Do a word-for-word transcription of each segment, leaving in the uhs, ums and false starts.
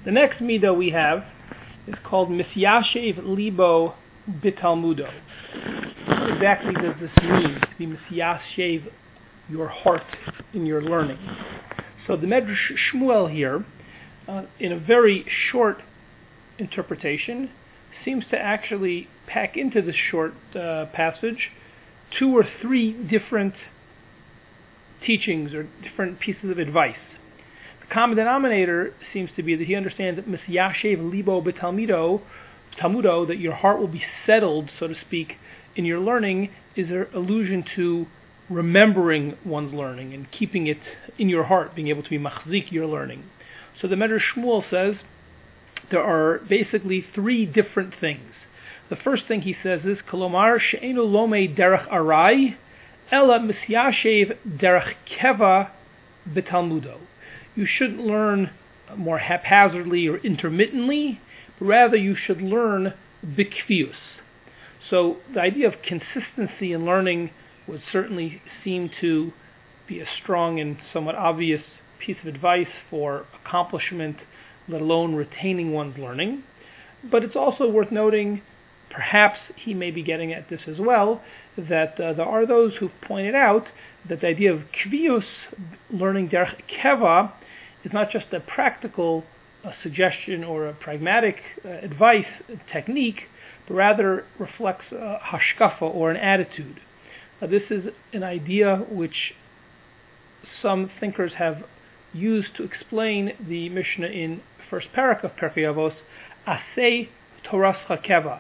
The next midah we have is called Misyashev Libo Bitalmudo. What exactly does this mean, to be Misyashev your heart in your learning? So the Medrash Shmuel here, uh, in a very short interpretation, seems to actually pack into this short uh, passage two or three different teachings or different pieces of advice. The common denominator seems to be that he understands that Misyashev Libo B'Talmido, Talmudo, that your heart will be settled, so to speak, in your learning, is an allusion to remembering one's learning and keeping it in your heart, being able to be machzik your learning. So the Medrash Shmuel says there are basically three different things. The first thing he says is Kolomar she'enu lomei derech arai ela misyashev derech keva b'talmudo. You shouldn't learn more haphazardly or intermittently, but rather you should learn bikvius. So the idea of consistency in learning would certainly seem to be a strong and somewhat obvious piece of advice for accomplishment, let alone retaining one's learning. But it's also worth noting, perhaps he may be getting at this as well, that uh, there are those who've pointed out that the idea of kvius, learning derech keva, is not just a practical uh, suggestion or a pragmatic uh, advice technique, but rather reflects a hashkafa or an attitude. Uh, this is an idea which some thinkers have used to explain the Mishnah in first parak of Pirkei Avos, Asei Torascha Keva.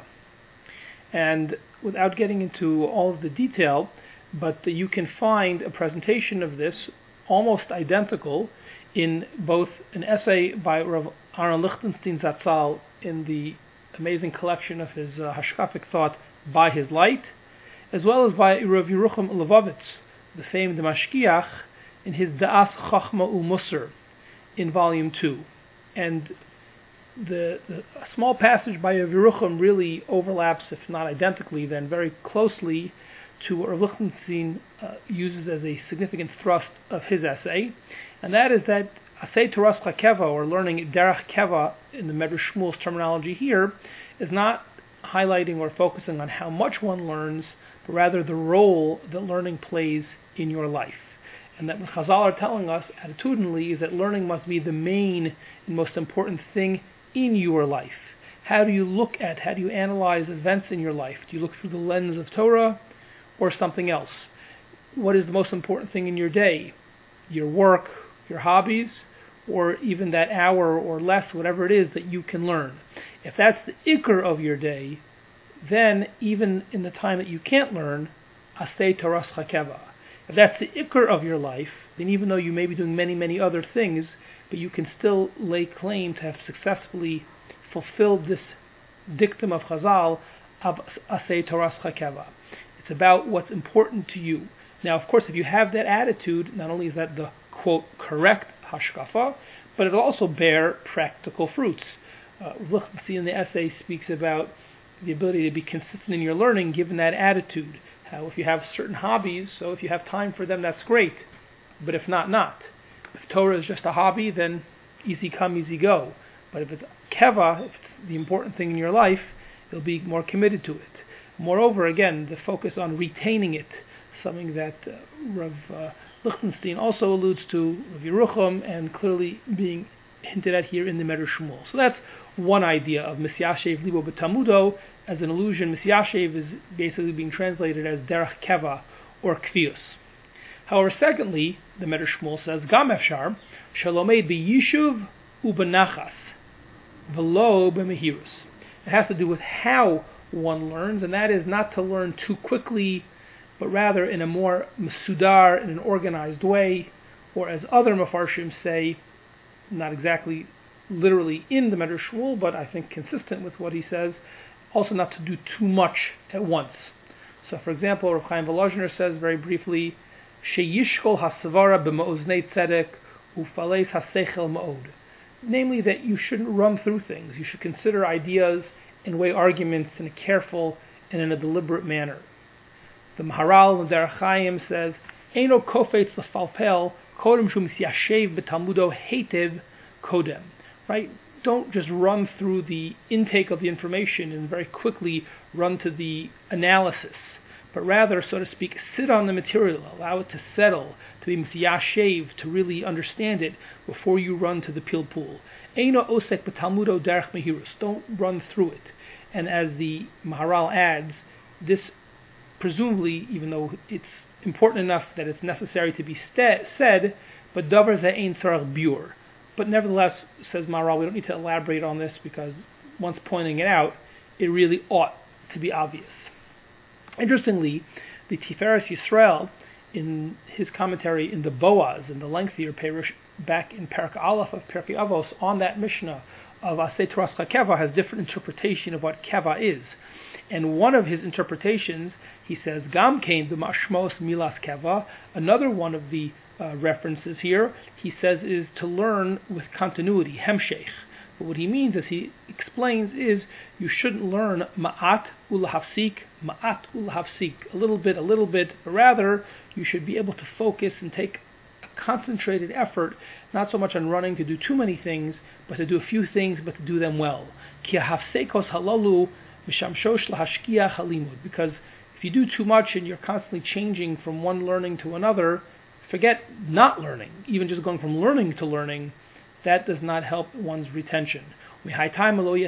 And without getting into all of the detail, but uh, you can find a presentation of this almost identical in both an essay by Rav Aaron Lichtenstein Zatzal in the amazing collection of his uh, hashkafic thought By His Light, as well as by Rav Yerucham Levovitz, the famed Mashkiach, in his Da'as Chachma U'Musar in volume two. And the, the a small passage by Rav Yerucham really overlaps, if not identically, then very closely to what Rav Lichtenstein uh, uses as a significant thrust of his essay, and that is that Asei Torascha Keva, or learning derech keva in the Medrash Shmuel's terminology here, is not highlighting or focusing on how much one learns, but rather the role that learning plays in your life. And that what Chazal are telling us attitudinally is that learning must be the main and most important thing in your life. How do you look at, how do you analyze events in your life? Do you look through the lens of Torah or something else? What is the most important thing in your day? Your work, your hobbies, or even that hour or less, whatever it is that you can learn. If that's the ikr of your day, then even in the time that you can't learn, Asei Torascha Keva. If that's the ikr of your life, then even though you may be doing many, many other things, but you can still lay claim to have successfully fulfilled this dictum of Chazal, of Asei Torascha Keva. It's about what's important to you. Now, of course, if you have that attitude, not only is that the, quote, correct hashkafa, but it'll also bear practical fruits. Uh, Lichtenstein in the essay speaks about the ability to be consistent in your learning given that attitude. How if you have certain hobbies, so if you have time for them, that's great. But if not, not. If Torah is just a hobby, then easy come, easy go. But if it's keva, if it's the important thing in your life, you'll be more committed to it. Moreover, again, the focus on retaining it, something that uh, Rav uh, Lichtenstein also alludes to, Rav Yerucham, and clearly being hinted at here in the Medrash Shmuel. So that's one idea of Misyashev Libo B'Talmudo as an allusion. Misyashev is basically being translated as derech keva or kvius. However, secondly, the Medrash Shmuel says, Gam efshar shalomed b'yishuv u'benachas v'lo b'mehirus. It has to do with how one learns, and that is not to learn too quickly, but rather in a more mesudar, in an organized way, or as other mafarshim say, not exactly literally in the Medrash Shmuel, but I think consistent with what he says, also not to do too much at once. So, for example, Rav Chaim Volozhiner says very briefly, Sheyishkol hasavara b'ma'oznei tzedek ufaleis hasechel ma'od. Namely, that you shouldn't run through things. You should consider ideas and weigh arguments in a careful and in a deliberate manner. The Maharal in Derech Chaim says, Eino kofetz l'falpel kodem shu misyashev b'talmudo heitev kodem. Right? don't just run through the intake of the information and very quickly run to the analysis, but rather, so to speak, sit on the material, allow it to settle, to be miyashev, to really understand it before you run to the pilpul. Eino osek b'talmudo derech mehirus. Don't run through it. And as the Maharal adds, this presumably, even though it's important enough that it's necessary to be st- said, but davar ze ein tzarach biur. But nevertheless, says Maharal, we don't need to elaborate on this because once pointing it out, it really ought to be obvious. Interestingly, the Tiferes Yisrael, in his commentary in the Boaz, in the lengthier Perush, back in Perek Aleph of Pirkei Avos, on that Mishnah of Aseh Toras Keva, has different interpretation of what Keva is. And one of his interpretations, he says, Gam Kain b'mashmos milas Keva. Another one of the uh, references here, he says, is to learn with continuity, hemsheich. But what he means, as he explains, is you shouldn't learn ma'at ulahafsik, ma'at ulahafsik, a little bit, a little bit, but rather you should be able to focus and take a concentrated effort, not so much on running to do too many things, but to do a few things, but to do them well. Ki hafsekos halalu v'shamshosh lahashkiach halimud. Because if you do too much and you're constantly changing from one learning to another, forget not learning, even just going from learning to learning, that does not help one's retention. He says you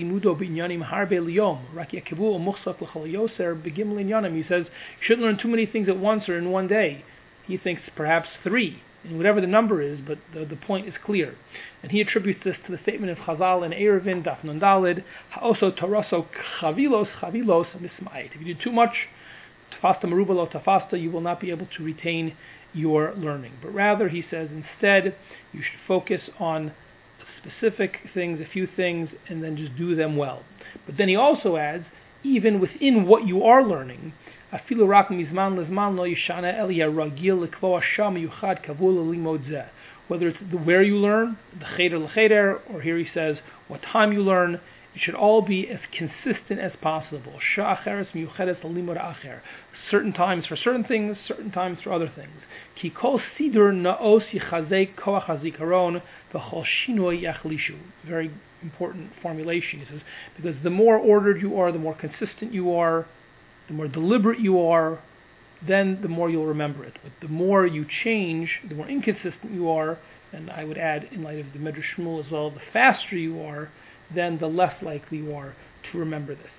shouldn't learn too many things at once or in one day. He thinks perhaps three, and whatever the number is, but the, the point is clear. And he attributes this to the statement of Chazal in Eruvin, Daf Nun Daled, Ha'oso Taraso Chavilos Chavilos Misma'it. If you do too much, Tafasta Meruba Lo Tafasta, you will not be able to retain your learning. But rather, he says, instead, you should focus on specific things, a few things, and then just do them well. But then he also adds, even within what you are learning, afilu rak mizman lezman lo yishana eliyah ragil lekvoa sham yuchad kavul limod zeh. Whether it's the where you learn, the cheder lecheder, or here he says what time you learn, it should all be as consistent as possible. Sha'acheres miyuchedes limod acher. Certain times for certain things, certain times for other things. Ki kol sidur naos yichazek koach hazikaron v'chol shinoi yachlishu. Very important formulation. He says, because the more ordered you are, the more consistent you are, the more deliberate you are, then the more you'll remember it. But the more you change, the more inconsistent you are, and I would add, in light of the Midrash Shmuel as well, the faster you are, then the less likely you are to remember this.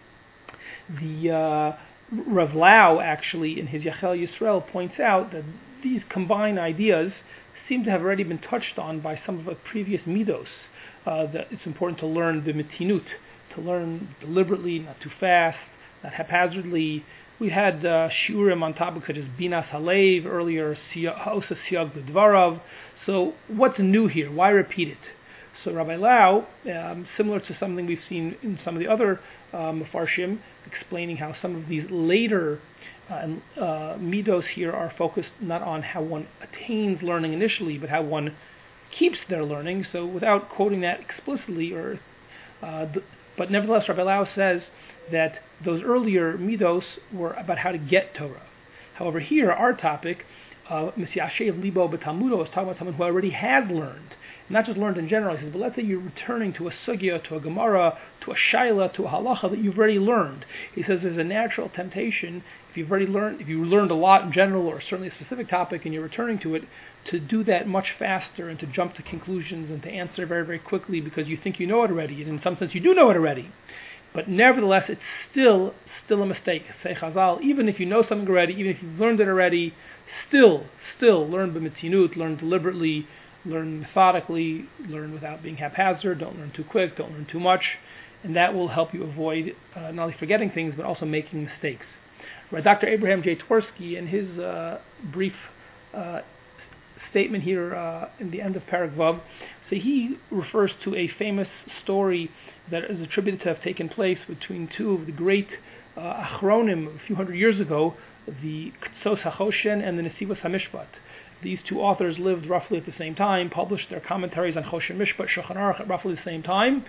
The uh, Rav Lau, actually, in his Yachel Yisrael, points out that these combined ideas seem to have already been touched on by some of the previous midos. Uh, that it's important to learn the mitinut, to learn deliberately, not too fast, not haphazardly. We had uh, shiurim on topics such as binas halev earlier, ha'osa siyag l'dvarav. So what's new here? Why repeat it? So Rabbi Lau, um, similar to something we've seen in some of the other um, Mefarshim, explaining how some of these later uh, uh, midos here are focused not on how one attains learning initially, but how one keeps their learning. So without quoting that explicitly, or uh, the, but nevertheless, Rabbi Lau says that those earlier midos were about how to get Torah. However, here our topic, uh, Misyashev Libo B'Talmudo, is talking about someone who already has learned. Not just learned in general. He says, but let's say you're returning to a sugya, to a gemara, to a shaila, to a halacha that you've already learned. He says there's a natural temptation, if you've already learned, if you learned a lot in general, or certainly a specific topic, and you're returning to it, to do that much faster and to jump to conclusions and to answer very, very quickly because you think you know it already, and in some sense you do know it already. But nevertheless, it's still, still a mistake. Say Chazal, even if you know something already, even if you've learned it already, still, still learn b'mitzinut, learn deliberately, learn methodically, learn without being haphazard, don't learn too quick, don't learn too much, and that will help you avoid uh, not only forgetting things, but also making mistakes. Right, Doctor Abraham J. Twersky, in his uh, brief uh, statement here uh, in the end of Perek Vav, so he refers to a famous story that is attributed to have taken place between two of the great uh, Achronim a few hundred years ago, the Ktsos HaChoshen and the Nesivos HaMishpat. These two authors lived roughly at the same time, published their commentaries on Choshen Mishpat, Shulchan Aruch at roughly the same time,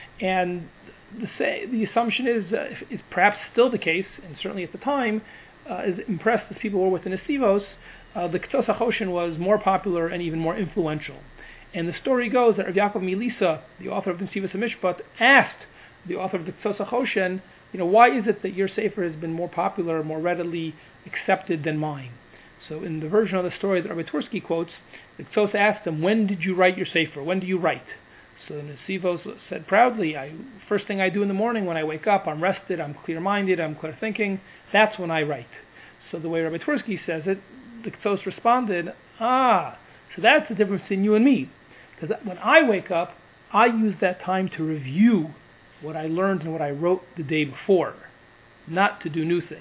and the, say, the assumption is, uh, is perhaps still the case, and certainly at the time, uh, as impressed as people were with the Nesivos, uh, the Ktsos HaChoshen was more popular and even more influential. And the story goes that Rav Yaakov Milisa, the author of the Nesivos HaMishpat, asked the author of the Ktsos HaChoshen, you know, why is it that your sefer has been more popular, more readily accepted than mine? So in the version of the story that Rabbi Tursky quotes, the Ktsos asked him, when did you write your sefer? When do you write? So Nesivos said proudly, I, first thing I do in the morning when I wake up, I'm rested, I'm clear-minded, I'm clear thinking, that's when I write. So the way Rabbi Tursky says it, the Ktsos responded, ah, so that's the difference between you and me. Because when I wake up, I use that time to review what I learned and what I wrote the day before, not to do new things.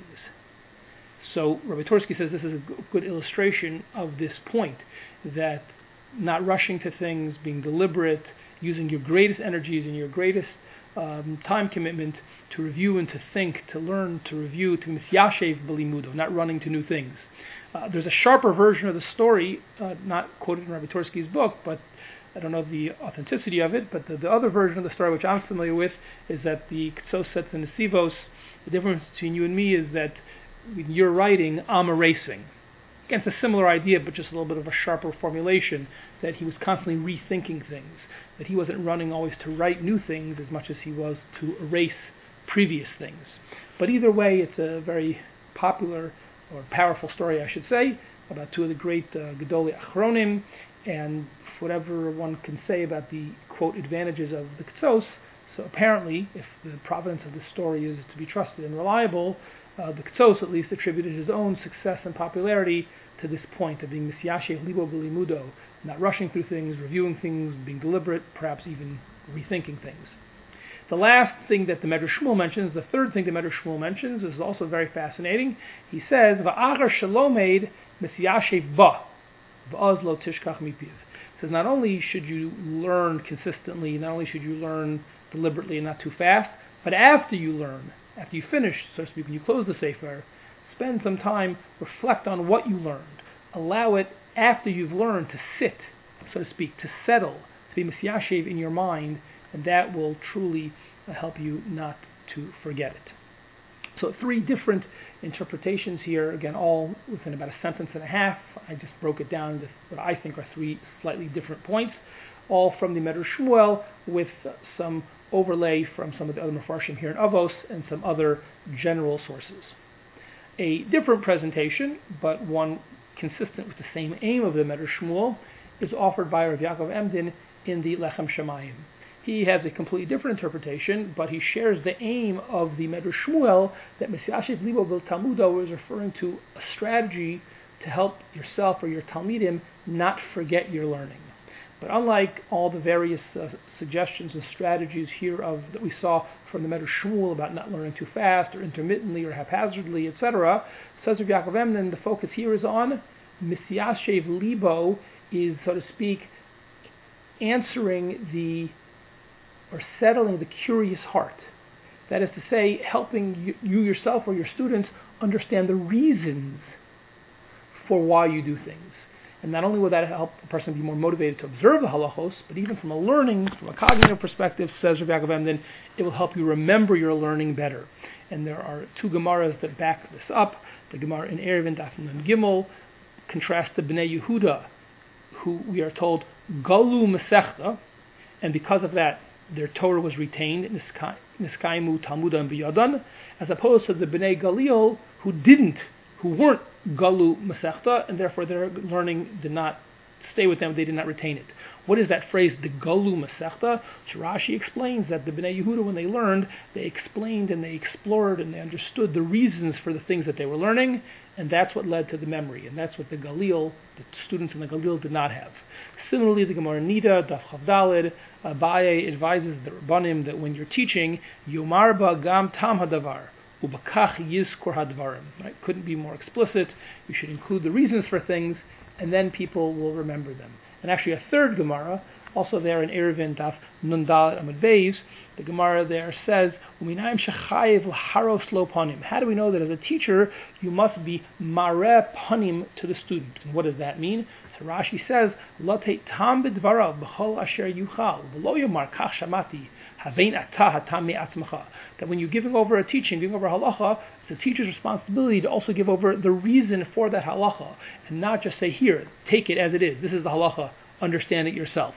So Rabbi Tursky says this is a good illustration of this point, that not rushing to things, being deliberate, using your greatest energies and your greatest um, time commitment to review and to think, to learn, to review, to misyashev b'limudo, not running to new things. Uh, there's a sharper version of the story, uh, not quoted in Rabbi Tursky's book, but I don't know the authenticity of it, but the, the other version of the story, which I'm familiar with, is that the Ktsos said to Nesivos, the difference between you and me is that when you're writing, I'm erasing. Again, it's a similar idea, but just a little bit of a sharper formulation, that he was constantly rethinking things, that he wasn't running always to write new things as much as he was to erase previous things. But either way, it's a very popular or powerful story, I should say, about two of the great uh, Gedolei Achronim, and whatever one can say about the, quote, advantages of the Ktsos. So apparently, if the provenance of the story is to be trusted and reliable, uh, the Ktsos at least attributed his own success and popularity to this point of being misyashev libo b'limudo, not rushing through things, reviewing things, being deliberate, perhaps even rethinking things. The last thing that the Medrash Shmuel mentions, the third thing the Medrash Shmuel mentions, is also very fascinating. He says, "Va'achar shalomed misyashev ba, va'az lo tishkach mipiv." Says not only should you learn consistently, not only should you learn deliberately and not too fast, but after you learn, after you finish, so to speak, when you close the sefer, spend some time, reflect on what you learned. Allow it, after you've learned, to sit, so to speak, to settle, to be misyashev in your mind, and that will truly uh, help you not to forget it. So three different interpretations here, again, all within about a sentence and a half. I just broke it down to what I think are three slightly different points, all from the Medrash Shmuel, with uh, some overlay from some of the other Mefarshim here in Avos and some other general sources. A different presentation, but one consistent with the same aim of the Medrash Shmuel, is offered by Rav Yaakov Emden in the Lechem Shamayim. He has a completely different interpretation, but he shares the aim of the Medrash Shmuel that misyashev libo b'talmudo is referring to a strategy to help yourself or your talmidim not forget your learning. But unlike all the various uh, suggestions and strategies here of that we saw from the Medrash Shmuel about not learning too fast or intermittently or haphazardly, et cetera, says Rav Yaakov Emden, the focus here is on misyashev libo, is, so to speak, answering the or settling the curious heart. That is to say, helping you, you yourself or your students understand the reasons for why you do things. And not only will that help a person be more motivated to observe the halachos, but even from a learning, from a cognitive perspective, says Rav Yaakov Emden, it will help you remember your learning better. And there are two Gemaras that back this up. The Gemara in Erevin Daf Nun Gimel contrasts the Bnei Yehuda, who we are told, Galu Masechta, and because of that, their Torah was retained, Niskaimu Talmuda and Biyadan, as opposed to the Bnei Galil, who didn't, who weren't Galu Masechta, and therefore their learning did not stay with them, they did not retain it. What is that phrase, the Galu Masechta? Rashi explains that the Bnei Yehuda, when they learned, they explained and they explored and they understood the reasons for the things that they were learning, and that's what led to the memory, and that's what the Galil, the students in the Galil, did not have. Similarly, the Gemara Nida, Daf Chav Daled, Abaye advises the Rabbanim that when you're teaching, Yomar ba gam tam hadavar, ubakach yizkor hadvarim. Right? Couldn't be more explicit. You should include the reasons for things, and then people will remember them. And actually, a third Gemara, also there in Erevin Daf Nun Daled Amud Beis, the Gemara there says, "Uminayim shechayev l'haros lo panim." How do we know that as a teacher you must be mareh panim to the student? And what does that mean? So Rashi says, "Lo tam b'dvarav b'chol asher yuchal v'lo yomar kach shamati havein atah hatam me'atzmacha." That when you're giving over a teaching, giving over halacha, it's the teacher's responsibility to also give over the reason for that halacha, and not just say, "Here, take it as it is. This is the halacha. Understand it yourself."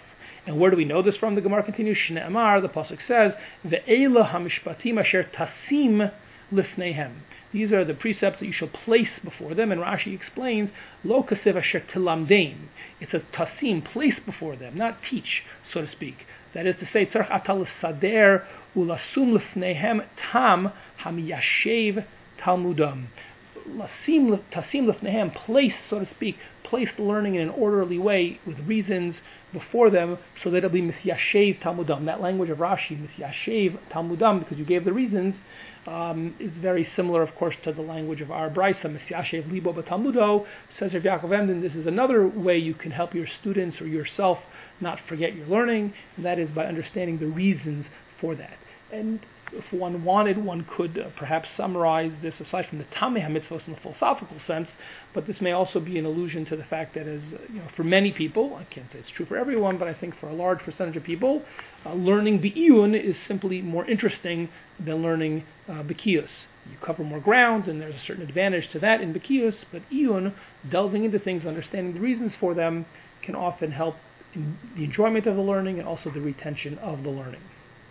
And where do we know this from? The Gemara continues, Shne'amar, the Pasuk says, Ve'ela hamishpatim asher tasim lifneihem. These are the precepts that you shall place before them, and Rashi explains, Lo kasiv asher tilamdein. It's a tasim, place before them, not teach, so to speak. That is to say, tzarech atal sader ulasum lifneihem tam hamiyashev talmudam. Lasim tasim lifneihem, place, so to speak, place the learning in an orderly way with reasons before them, so that it'll be misyashev talmudam. That language of Rashi, misyashev talmudam, because you gave the reasons, um, is very similar, of course, to the language of our Brisa, misyashev libo b'talmudo. Says Rav Yaakov Emden, this is another way you can help your students or yourself not forget your learning, and that is by understanding the reasons for that. And if one wanted, one could uh, perhaps summarize this, aside from the Tamei HaMitzvos in the philosophical sense, but this may also be an allusion to the fact that, as uh, you know, for many people, I can't say it's true for everyone, but I think for a large percentage of people, uh, learning Be'iyun is simply more interesting than learning uh, Bekius. You cover more ground, and there's a certain advantage to that in Bekius, but Iyun, delving into things, understanding the reasons for them, can often help in the enjoyment of the learning and also the retention of the learning.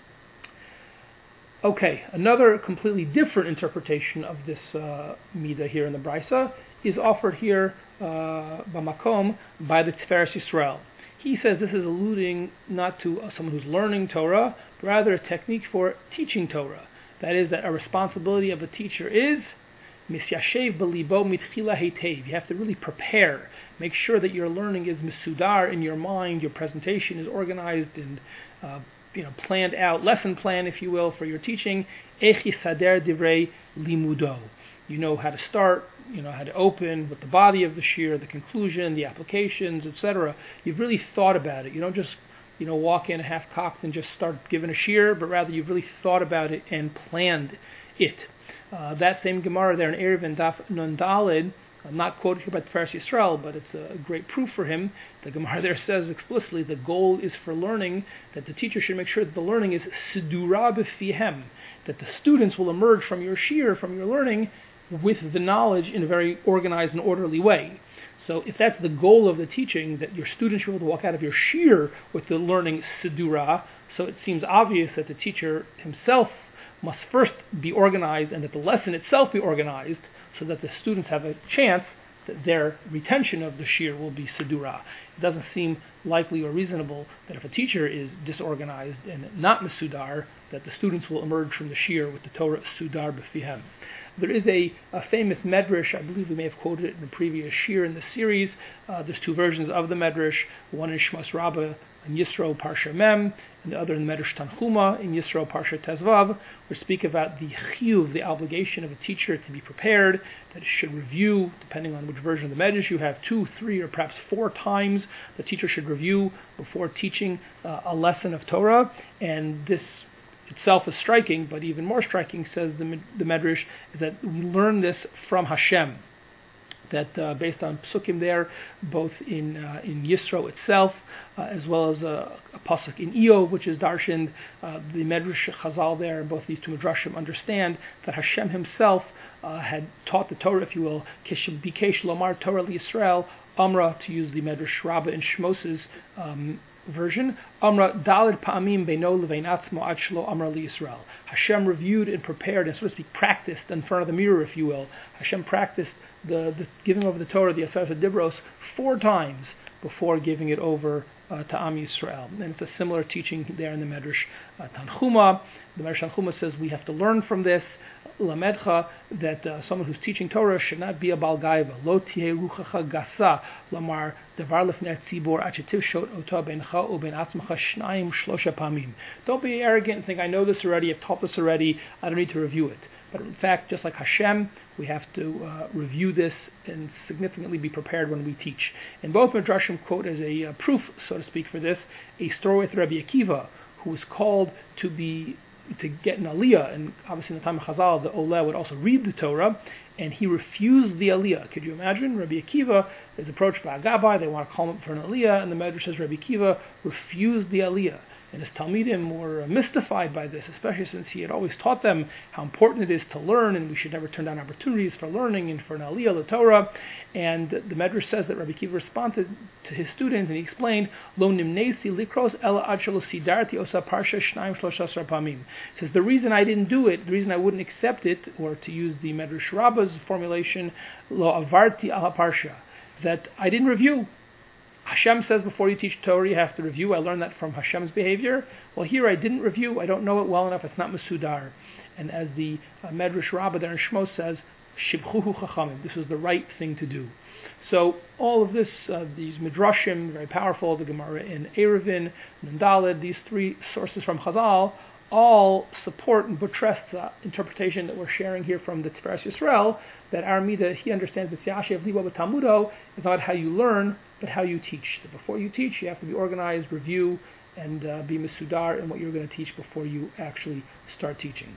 Okay, another completely different interpretation of this uh, midah here in the Brisa is offered here uh, b'makom by the Tiferes Yisrael. He says this is alluding not to uh, someone who's learning Torah, but rather a technique for teaching Torah. That is, that a responsibility of a teacher is misyashev b'libo mitchila heitev. You have to really prepare, make sure that your learning is misudar in your mind, your presentation is organized and uh, you know, planned out, lesson plan, if you will, for your teaching. Ech yisader divrei limudo. You know how to start, you know how to open with the body of the shir, the conclusion, the applications, et cetera. You've really thought about it. You don't just, you know, walk in half-cocked and just start giving a shir, but rather you've really thought about it and planned it. Uh, that same Gemara there in Erev and Daf Nun Daled, I'm not quoted here by Tiferes Yisrael, but it's a great proof for him. The Gemara there says explicitly the goal is for learning, that the teacher should make sure that the learning is sidura b'fihem, that the students will emerge from your shir, from your learning, with the knowledge in a very organized and orderly way. So if that's the goal of the teaching, that your students should be able to walk out of your shir with the learning sidura, so it seems obvious that the teacher himself must first be organized and that the lesson itself be organized, so that the students have a chance that their retention of the shir will be sidura. It doesn't seem likely or reasonable that if a teacher is disorganized and not mesudar, that the students will emerge from the shir with the Torah sudar b'fihem. There is a, a famous medrash, I believe we may have quoted it in the previous shir in the series. Uh, there's two versions of the medrash, one in Shmos Rabbah in Yisro Parsha Mem, and the other in Medrash Tanchuma in Yisro Parsha Tezvav, which speak about the chiyuv, the obligation of a teacher to be prepared, that it should review, depending on which version of the medrash you have, two, three, or perhaps four times the teacher should review before teaching uh, a lesson of Torah, and this itself is striking, but even more striking, says the, the Medrash, is that we learn this from Hashem. That uh, based on psukim there, both in uh, in Yisro itself, uh, as well as a, a pasuk in Iyov, which is darshaned, uh, the Medrash Chazal there, and both these two Midrashim understand that Hashem Himself uh, had taught the Torah, if you will, Bikesh Lomar Torah L'Yisrael, Amra, to use the Medrash Rabbah and Shmos's um, version, Amra Daled Pa'amim Beino Levein Atzmo Ad Shelo Amra L'Yisrael. Hashem reviewed and prepared and, so to speak, practiced in front of the mirror, if you will. Hashem practiced the, the giving over the Torah, the Aseret Dibros, four times before giving it over uh, to Am Yisrael. And it's a similar teaching there in the Medrash uh, Tanchuma. The Medrash Tanchuma says we have to learn from this, Lamedcha, that uh, someone who's teaching Torah should not be a Bal Gaiva. Lo tihei ruchacha gasa, lamar devar lefnei tzibor achetiv shot ota bencha uben atzmacha shnayim shlosha pamim. Don't be arrogant and think, I know this already, I've taught this already, I don't need to review it. But in fact, just like Hashem, we have to uh, review this and significantly be prepared when we teach. And both Midrashim quote as a uh, proof, so to speak, for this, a story with Rabbi Akiva, who was called to be to get an aliyah, and obviously in the time of Chazal, the Oleh would also read the Torah, and he refused the aliyah. Could you imagine? Rabbi Akiva is approached by a Gabbai, they want to call him for an aliyah, and the Medrash says Rabbi Akiva refused the aliyah. And his Talmidim were mystified by this, especially since he had always taught them how important it is to learn, and we should never turn down opportunities for learning and for an aliyah, the Torah. And the Medrash says that Rabbi Akiva responded to his students, and he explained, Lo nimnesi likros ela ad shelo sidarti osa parsha shnaim shloshasar pamim. Says the reason I didn't do it, the reason I wouldn't accept it, or to use the Medrash Rabbah's formulation, lo avarti ala parsha, that I didn't review. Hashem says before you teach Torah, you have to review. I learned that from Hashem's behavior. Well, here I didn't review. I don't know it well enough. It's not Mesudar. And as the uh, Medrash Rabbah there in Shmos says, Shibchuhu Chachamim. This is the right thing to do. So all of this, uh, these Midrashim, very powerful, the Gemara in Eruvin, Nandaled, these three sources from Chazal, all support and buttress the interpretation that we're sharing here from the Tiferes Yisrael, that our Mida, he understands that Yashev Libo B'Talmudo is not how you learn, but how you teach. So before you teach, you have to be organized, review, and uh, be Mesudar in what you're going to teach before you actually start teaching.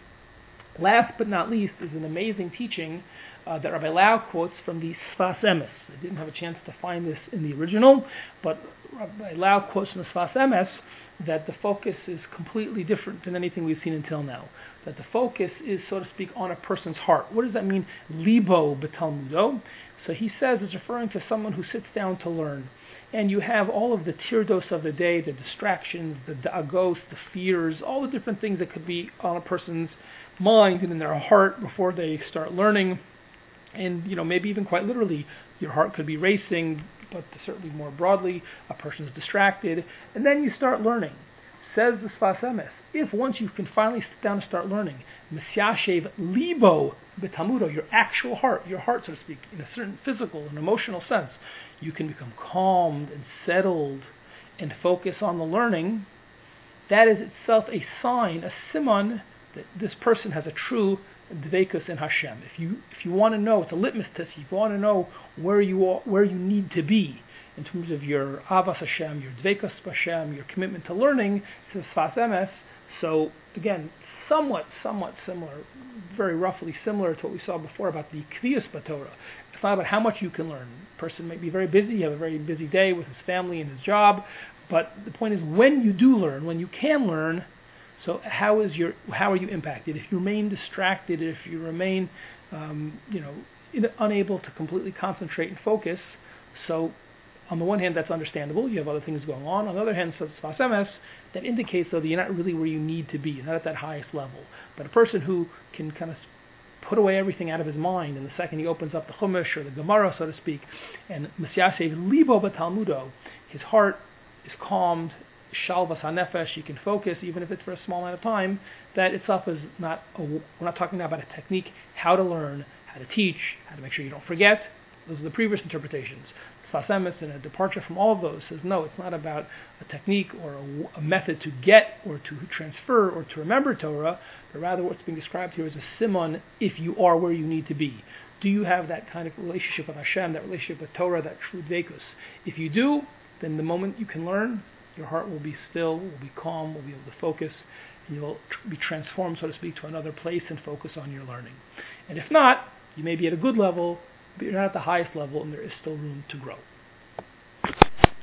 Last but not least is an amazing teaching uh, that Rabbi Lau quotes from the Sfas Emes. I didn't have a chance to find this in the original, but Rabbi Lau quotes from the Sfas Emes that the focus is completely different than anything we've seen until now. That the focus is, so to speak, on a person's heart. What does that mean? Libo b'talmudo. So he says it's referring to someone who sits down to learn. And you have all of the tirdos of the day, the distractions, the da'agos, the fears, all the different things that could be on a person's mind and in their heart before they start learning. And, you know, maybe even quite literally, your heart could be racing, but certainly more broadly, a person is distracted. And then you start learning. Says the Sfas Emes, if once you can finally sit down and start learning, Misyashev Libo B'Talmudo, your actual heart, your heart, so to speak, in a certain physical and emotional sense, you can become calmed and settled and focus on the learning. That is itself a sign, a siman, that this person has a true dveikus in Hashem. If you if you want to know, it's a litmus test. If you want to know where you are, where you need to be in terms of your avas Hashem, your dveikus Hashem, your commitment to learning, says Sfas Emes. So again, somewhat, somewhat similar, very roughly similar to what we saw before about the kviyus b'Torah. It's not about how much you can learn. A person might be very busy, you have a very busy day with his family and his job, but the point is when you do learn, when you can learn, so how is your how are you impacted? If you remain distracted, if you remain, um, you know, unable to completely concentrate and focus, so on the one hand that's understandable. You have other things going on. On the other hand, says Sfas Emes, that indicates though that you're not really where you need to be. You're not at that highest level. But a person who can kind of put away everything out of his mind, and the second he opens up the Chumash or the Gemara, so to speak, and Misyashev Libo B'Talmudo, his heart is calmed. Shalvas hanefesh, you can focus even if it's for a small amount of time. That itself is not a, we're not talking now about a technique, how to learn, how to teach, how to make sure you don't forget. Those are the previous interpretations. Sfas Emes, in a departure from all of those, says no, it's not about a technique or a, a method to get or to transfer or to remember Torah, but rather what's being described here is a simon if you are where you need to be. Do you have that kind of relationship with Hashem, that relationship with Torah, that true dveikus? If you do, then the moment you can learn, your heart will be still, will be calm, will be able to focus, and you will tr- be transformed, so to speak, to another place and focus on your learning. And if not, you may be at a good level, but you're not at the highest level, and there is still room to grow.